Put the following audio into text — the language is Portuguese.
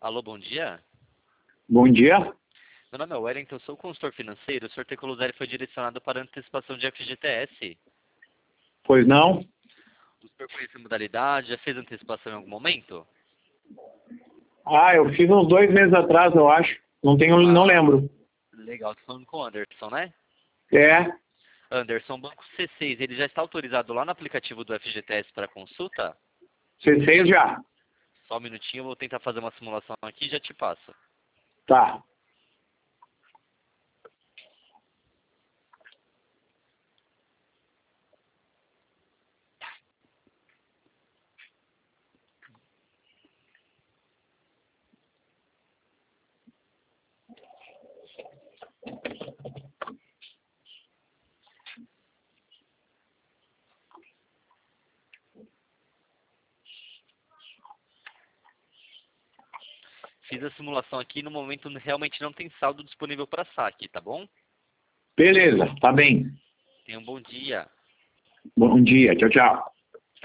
Alô, bom dia. Bom dia. Meu nome é Wellington, eu sou consultor financeiro. O Sr. Tecoloselli foi direcionado para antecipação de FGTS. Pois não? O senhor conhece a modalidade? Já fez antecipação em algum momento? Eu fiz uns 2 meses atrás, eu acho. Não lembro. Legal, estou falando com o Anderson, né? É, Anderson, o Banco C6, ele já está autorizado lá no aplicativo do FGTS para consulta? C6 já. Só um minutinho, eu vou tentar fazer uma simulação aqui e já te passo. Tá. Fiz a simulação aqui, no momento realmente não tem saldo disponível para saque, tá bom? Beleza, tá bem. Tenha um bom dia. Bom dia. Tchau, tchau.